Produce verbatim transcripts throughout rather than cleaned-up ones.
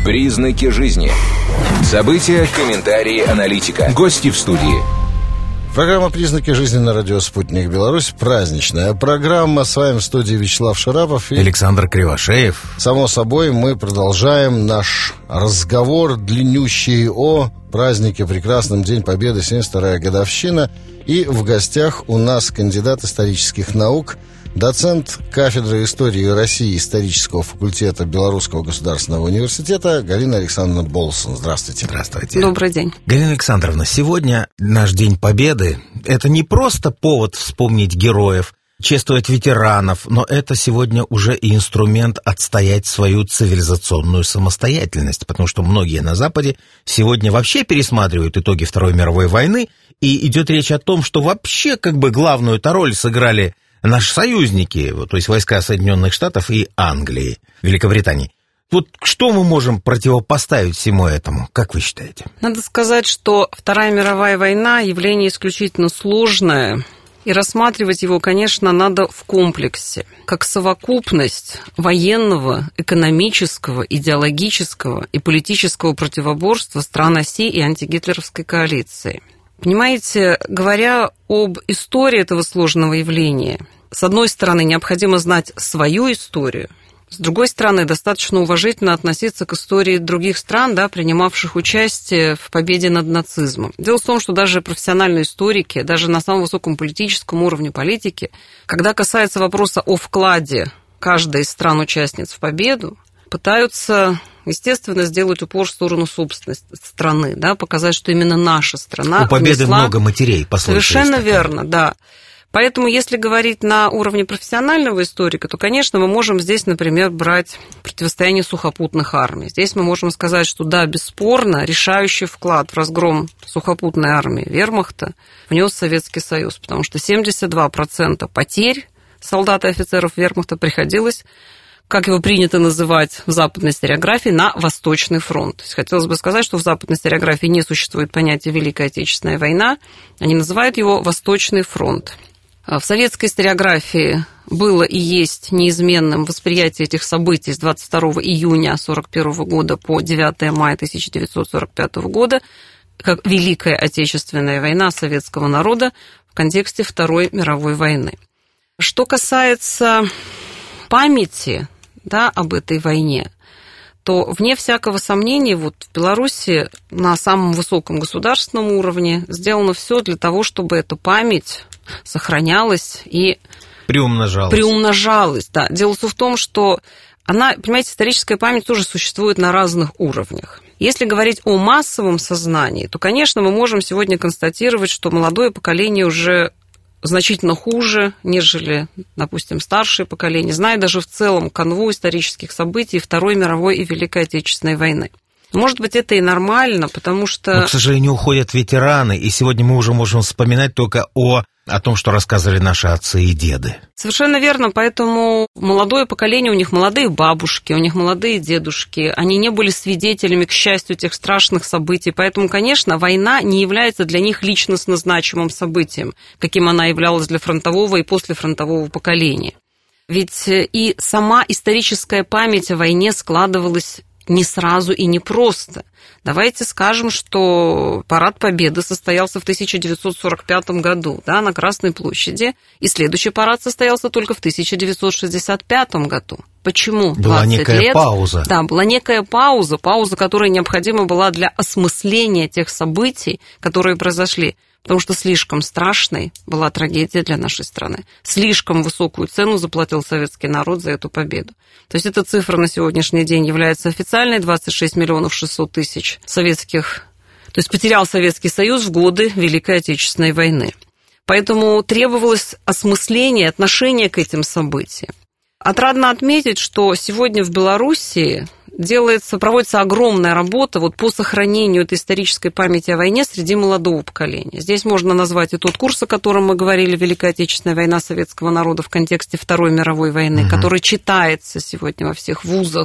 Признаки жизни. События, комментарии, аналитика. Гости в студии. Программа «Признаки жизни» на радио «Спутник Беларусь». Праздничная программа. С вами в студии Вячеслав Шарапов и Александр Кривошеев. Само собой, мы продолжаем наш разговор длиннющий о празднике прекрасном День Победы, семьдесят вторая годовщина. И в гостях у нас кандидат исторических наук, доцент кафедры истории России исторического факультета Белорусского государственного университета Галина Александровна Болсон. Здравствуйте. Здравствуйте. Добрый день. Галина Александровна, сегодня наш День Победы – это не просто повод вспомнить героев, чествовать ветеранов, но это сегодня уже и инструмент отстоять свою цивилизационную самостоятельность, потому что многие на Западе сегодня вообще пересматривают итоги Второй мировой войны, и идет речь о том, что вообще как бы главную-то роль сыграли наши союзники, то есть войска Соединенных Штатов и Англии, Великобритании. Вот что мы можем противопоставить всему этому, как вы считаете? Надо сказать, что Вторая мировая война – явление исключительно сложное, и рассматривать его, конечно, надо в комплексе, как совокупность военного, экономического, идеологического и политического противоборства стран оси и антигитлеровской коалиции. Понимаете, говоря об истории этого сложного явления, с одной стороны, необходимо знать свою историю, с другой стороны, достаточно уважительно относиться к истории других стран, да, принимавших участие в победе над нацизмом. Дело в том, что даже профессиональные историки, даже на самом высоком политическом уровне политики, когда касается вопроса о вкладе каждой из стран-участниц в победу, пытаются, естественно, сделать упор в сторону собственности страны, да, показать, что именно наша страна у победы внесла... много матерей, пословица. Совершенно верно, да. Поэтому, если говорить на уровне профессионального историка, то, конечно, мы можем здесь, например, брать противостояние сухопутных армий. Здесь мы можем сказать, что, да, бесспорно, решающий вклад в разгром сухопутной армии Вермахта внес Советский Союз, потому что семьдесят два процента потерь солдат и офицеров Вермахта приходилось, как его принято называть в западной историографии, на Восточный фронт. То есть хотелось бы сказать, что в западной историографии не существует понятия «Великая Отечественная война», они называют его «Восточный фронт». В советской историографии было и есть неизменным восприятие этих событий с двадцать второго июня сорок первого года по девятого мая тысяча девятьсот сорок пятого года как Великая Отечественная война советского народа в контексте Второй мировой войны. Что касается памяти, да, об этой войне, то, вне всякого сомнения, вот в Беларуси на самом высоком государственном уровне сделано все для того, чтобы эта память сохранялась и приумножалась. приумножалась. Да. Дело в том, что она, понимаете, историческая память тоже существует на разных уровнях. Если говорить о массовом сознании, то, конечно, мы можем сегодня констатировать, что молодое поколение уже значительно хуже, нежели, допустим, старшее поколение, зная даже в целом канву исторических событий Второй мировой и Великой Отечественной войны. Может быть, это и нормально, потому что... Но, к сожалению, уходят ветераны, и сегодня мы уже можем вспоминать только о, о том, что рассказывали наши отцы и деды. Совершенно верно, поэтому молодое поколение, у них молодые бабушки, у них молодые дедушки, они не были свидетелями, к счастью, тех страшных событий, поэтому, конечно, война не является для них личностно значимым событием, каким она являлась для фронтового и послефронтового поколения. Ведь и сама историческая память о войне складывалась не сразу и не просто. Давайте скажем, что парад Победы состоялся в тысяча девятьсот сорок пятом году, да, на Красной площади, и следующий парад состоялся только в тысяча девятьсот шестьдесят пятом году. Почему? Была некая лет, пауза. Да, была некая пауза, пауза, которая необходима была для осмысления тех событий, которые произошли. Потому что слишком страшной была трагедия для нашей страны. Слишком высокую цену заплатил советский народ за эту победу. То есть эта цифра на сегодняшний день является официальной, двадцать шесть миллионов шестьсот тысяч советских, то есть потерял Советский Союз в годы Великой Отечественной войны. Поэтому требовалось осмысление, отношение к этим событиям. Отрадно отметить, что сегодня в Белоруссии делается, проводится огромная работа вот по сохранению этой исторической памяти о войне среди молодого поколения. Здесь можно назвать и тот курс, о котором мы говорили, Великая Отечественная война советского народа в контексте Второй мировой войны, угу. который читается сегодня во всех вузах,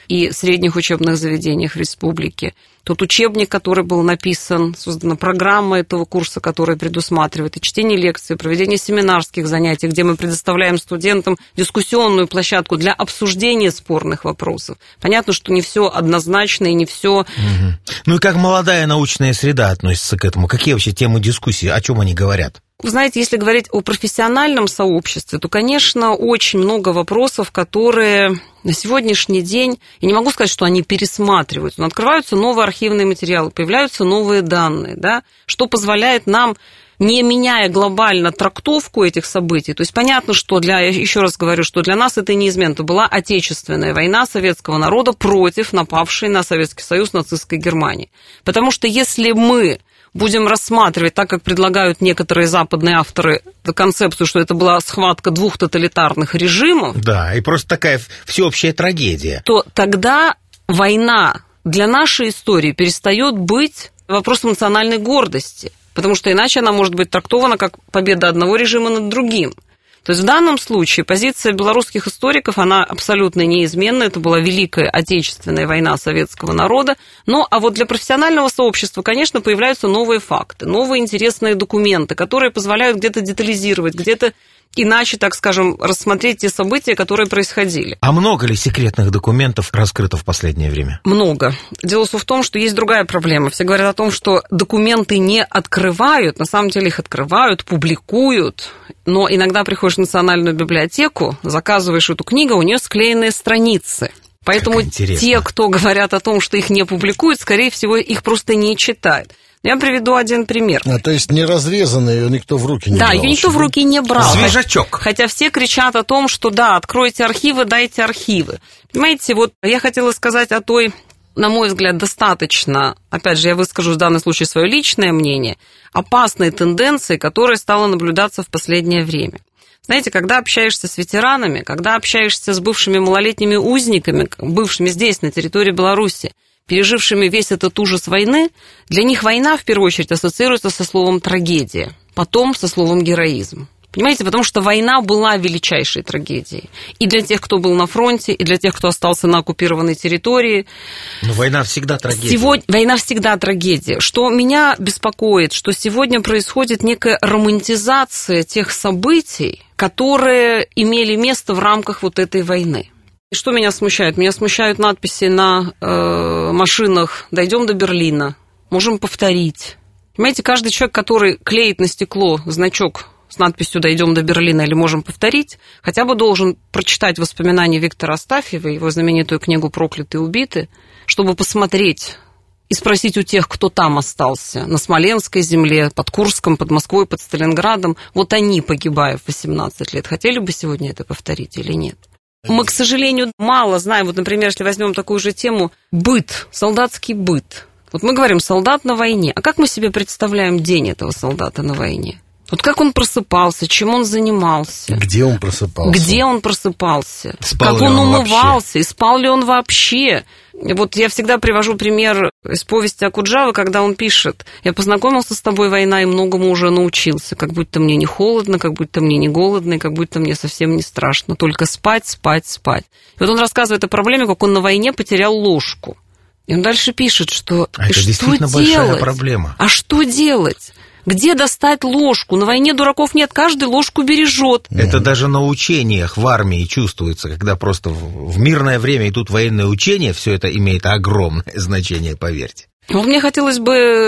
и средних учебных заведениях в республике. Тот учебник, который был написан, создана программа этого курса, которая предусматривает и чтение лекций, и проведение семинарских занятий, где мы предоставляем студентам дискуссионную площадку для обсуждения спорных вопросов. Понятно, что не все однозначно и не все. Угу. Ну и как молодая научная среда относится к этому? Какие вообще темы дискуссии? О чем они говорят? Вы знаете, если говорить о профессиональном сообществе, то, конечно, очень много вопросов, которые на сегодняшний день, я не могу сказать, что они пересматриваются, но открываются новые архивные материалы, появляются новые данные, да, что позволяет нам, не меняя глобально трактовку этих событий, то есть понятно, что для, еще раз говорю, что для нас это неизменно, это была отечественная война советского народа против напавшей на Советский Союз нацистской Германии. Потому что если мы будем рассматривать, так как предлагают некоторые западные авторы, концепцию, что это была схватка двух тоталитарных режимов. Да, и просто такая всеобщая трагедия. То тогда война для нашей истории перестает быть вопросом национальной гордости, потому что иначе она может быть трактована как победа одного режима над другим. То есть в данном случае позиция белорусских историков, она абсолютно неизменна. Это была Великая Отечественная война советского народа. Но, а вот для профессионального сообщества, конечно, появляются новые факты, новые интересные документы, которые позволяют где-то детализировать, где-то иначе, так скажем, рассмотреть те события, которые происходили. А много ли секретных документов раскрыто в последнее время? Много. Дело в том, что есть другая проблема. Все говорят о том, что документы не открывают. На самом деле их открывают, публикуют. Но иногда приходишь в национальную библиотеку, заказываешь эту книгу, у нее склеенные страницы. Поэтому те, кто говорят о том, что их не публикуют, скорее всего, их просто не читают. Я приведу один пример. А, то есть не разрезанную ее никто в руки не да, брал? Да, ее никто в руки не брал. Свежачок. Хотя все кричат о том, что да, откройте архивы, дайте архивы. Понимаете, вот я хотела сказать о той, на мой взгляд, достаточно, опять же, я выскажу в данном случае свое личное мнение, опасной тенденции, которая стала наблюдаться в последнее время. Знаете, когда общаешься с ветеранами, когда общаешься с бывшими малолетними узниками, бывшими здесь, на территории Беларуси, пережившими весь этот ужас войны, для них война, в первую очередь, ассоциируется со словом «трагедия», потом со словом «героизм». Понимаете, потому что война была величайшей трагедией. И для тех, кто был на фронте, и для тех, кто остался на оккупированной территории. Но война всегда трагедия. Сегодня, война всегда трагедия. Что меня беспокоит, что сегодня происходит некая романтизация тех событий, которые имели место в рамках вот этой войны. И что меня смущает? Меня смущают надписи на э, машинах «Дойдем до Берлина», «Можем повторить». Понимаете, каждый человек, который клеит на стекло значок с надписью «Дойдем до Берлина» или «Можем повторить», хотя бы должен прочитать воспоминания Виктора Астафьева, его знаменитую книгу «Прокляты и убиты», чтобы посмотреть и спросить у тех, кто там остался, на Смоленской земле, под Курском, под Москвой, под Сталинградом, вот они, погибая в восемнадцать лет, хотели бы сегодня это повторить или нет? Мы, к сожалению, мало знаем. Вот, например, если возьмем такую же тему, быт, солдатский быт. Вот мы говорим «солдат на войне». А как мы себе представляем день этого солдата на войне? Вот как он просыпался, чем он занимался? Где он просыпался? Где он просыпался? Спал как ли он, он умывался? вообще? И спал ли он вообще? Вот я всегда привожу пример из повести Окуджавы, когда он пишет: «Я познакомился с тобой, война, и многому уже научился. Как будто мне не холодно, как будто мне не голодно, и как будто мне совсем не страшно. Только спать, спать, спать». И вот он рассказывает о проблеме, как он на войне потерял ложку. И он дальше пишет, что... А это что действительно делать? большая проблема. А что делать? Где достать ложку? На войне дураков нет, каждый ложку бережет. Это даже на учениях в армии чувствуется, когда просто в мирное время идут военные учения, все это имеет огромное значение, поверьте. Вот мне хотелось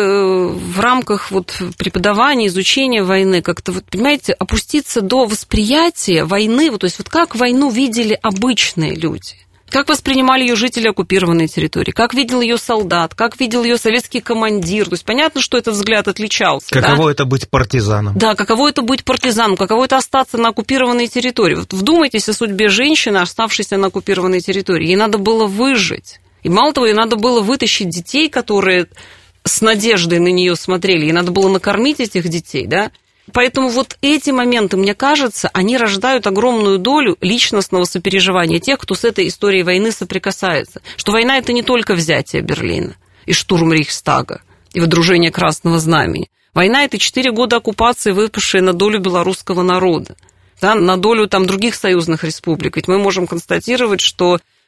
бы в рамках вот преподавания, изучения войны как-то, вот, понимаете, опуститься до восприятия войны, вот, то есть вот как войну видели обычные люди. Как воспринимали ее жители оккупированной территории, как видел ее солдат, как видел ее советский командир. То есть понятно, что этот взгляд отличался. Каково да? это быть партизаном? Да, каково это быть партизаном, каково это остаться на оккупированной территории. Вот вдумайтесь о судьбе женщины, оставшейся на оккупированной территории. Ей надо было выжить. И мало того, ей надо было вытащить детей, которые с надеждой на нее смотрели. Ей надо было накормить этих детей, да? Поэтому вот эти моменты, мне кажется, они рождают огромную долю личностного сопереживания тех, кто с этой историей войны соприкасается. Что война – это не только взятие Берлина и штурм Рейхстага, и выдружение Красного Знамени. Война – это четыре года оккупации, выпавшие на долю белорусского народа, да, на долю там, других союзных республик. Ведь мы можем констатировать, что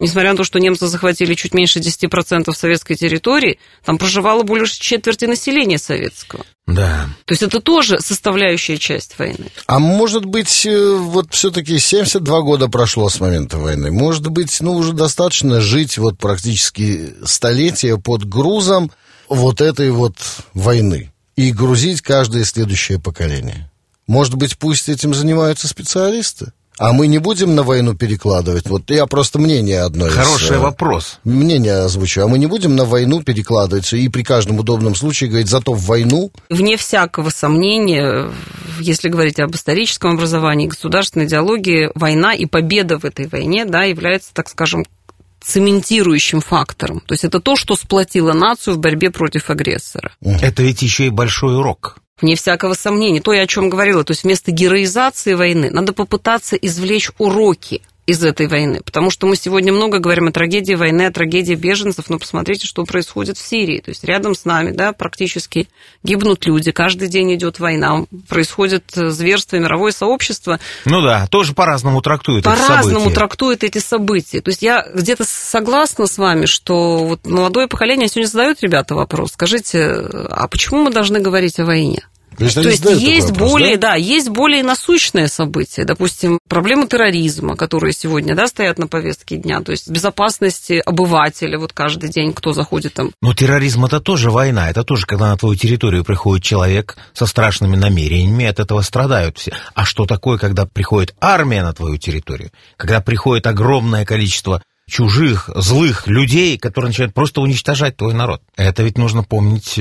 Несмотря на то, что немцы захватили чуть меньше десять процентов советской территории, там проживало больше четверти населения советского. Да. То есть это тоже составляющая часть войны. А может быть, вот все-таки семьдесят два года прошло с момента войны. Может быть, ну, уже достаточно жить вот практически столетия под грузом вот этой вот войны и грузить каждое следующее поколение. Может быть, пусть этим занимаются специалисты? А мы не будем на войну перекладывать? Вот я просто мнение одно из... Хороший вопрос. Мнение озвучу. А мы не будем на войну перекладывать и при каждом удобном случае говорить, зато в войну... Вне всякого сомнения, если говорить об историческом образовании, государственной идеологии, война и победа в этой войне, да, является, так скажем, цементирующим фактором. То есть это то, что сплотило нацию в борьбе против агрессора. Это ведь еще и большой урок. Вне всякого сомнения. То, я о чем говорила, то есть вместо героизации войны надо попытаться извлечь уроки из этой войны. Потому что мы сегодня много говорим о трагедии войны, о трагедии беженцев, но посмотрите, что происходит в Сирии. То есть рядом с нами, да, практически гибнут люди, каждый день идет война, происходит зверство, мировое сообщество. Ну да, тоже по-разному трактуют эти события. По-разному трактуют эти события. То есть я где-то согласна с вами, что вот молодое поколение сегодня задает, ребята, вопрос. Скажите, а почему мы должны говорить о войне? То есть, То есть есть вопрос, более, да? Да, есть более насущные события, допустим, проблемы терроризма, которые сегодня, да, стоят на повестке дня, то есть безопасности обывателя, вот каждый день, кто заходит там. Но терроризм — это тоже война, это тоже, когда на твою территорию приходит человек со страшными намерениями, от этого страдают все. А что такое, когда приходит армия на твою территорию, когда приходит огромное количество чужих, злых людей, которые начинают просто уничтожать твой народ? Это ведь нужно помнить,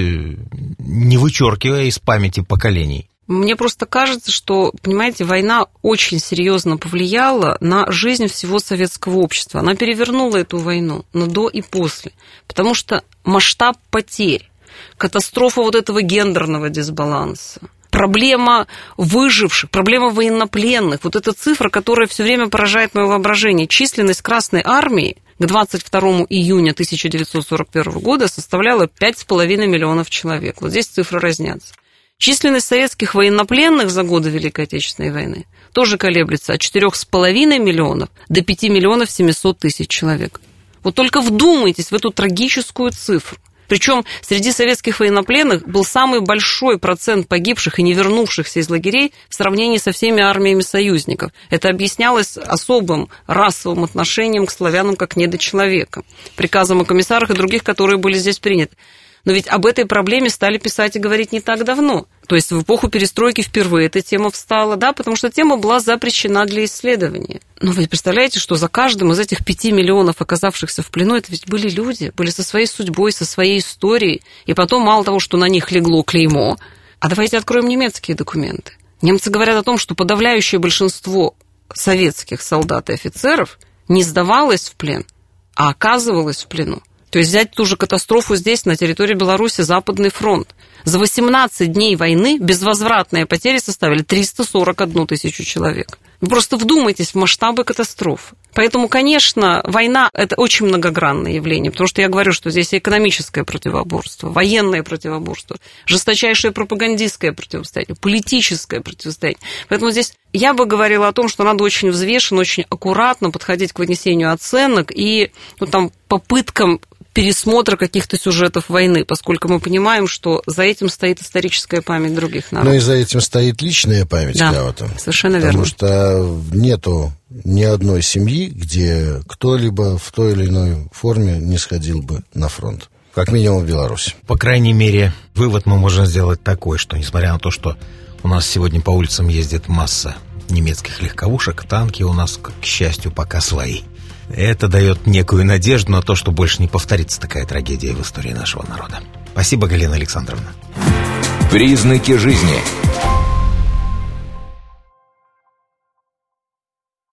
не вычеркивая из памяти поколений. Мне просто кажется, что, понимаете, война очень серьезно повлияла на жизнь всего советского общества. Она перевернула эту войну на до и после. Потому что масштаб потерь, катастрофа вот этого гендерного дисбаланса, проблема выживших, проблема военнопленных, вот эта цифра, которая все время поражает мое воображение. Численность Красной Армии к двадцать второму июня тысяча девятьсот сорок первого года составляла пять с половиной миллионов человек. Вот здесь цифры разнятся. Численность советских военнопленных за годы Великой Отечественной войны тоже колеблется от четырёх с половиной миллионов до пяти миллионов семисот тысяч человек. Вот только вдумайтесь в эту трагическую цифру. Причем среди советских военнопленных был самый большой процент погибших и не вернувшихся из лагерей в сравнении со всеми армиями союзников. Это объяснялось особым расовым отношением к славянам как к недочеловекам, приказам о комиссарах и других, которые были здесь приняты. Но ведь об этой проблеме стали писать и говорить не так давно. То есть в эпоху перестройки впервые эта тема встала, да, потому что тема была запрещена для исследования. Но вы представляете, что за каждым из этих пяти миллионов, оказавшихся в плену, это ведь были люди, были со своей судьбой, со своей историей. И потом мало того, что на них легло клеймо. А давайте откроем немецкие документы. Немцы говорят о том, что подавляющее большинство советских солдат и офицеров не сдавалось в плен, а оказывалось в плену. То есть взять ту же катастрофу здесь, на территории Беларуси, Западный фронт. За восемнадцать дней войны безвозвратные потери составили триста сорок одну тысячу человек. Вы просто вдумайтесь в масштабы катастрофы. Поэтому, конечно, война – это очень многогранное явление, потому что я говорю, что здесь и экономическое противоборство, военное противоборство, жесточайшее пропагандистское противостояние, политическое противостояние. Поэтому здесь я бы говорила о том, что надо очень взвешенно, очень аккуратно подходить к вынесению оценок и ну, там, попыткам пересмотра каких-то сюжетов войны, поскольку мы понимаем, что за этим стоит историческая память других народов. Но и за этим стоит личная память да, кого-то. Совершенно верно. Потому верно. что нету ни одной семьи, где кто-либо в той или иной форме не сходил бы на фронт. Как минимум в Беларуси. По крайней мере, вывод мы можем сделать такой, что несмотря на то, что у нас сегодня по улицам ездит масса немецких легковушек, танки у нас, к счастью, пока свои. Это дает некую надежду на то, что больше не повторится такая трагедия в истории нашего народа. Спасибо, Галина Александровна. Признаки жизни.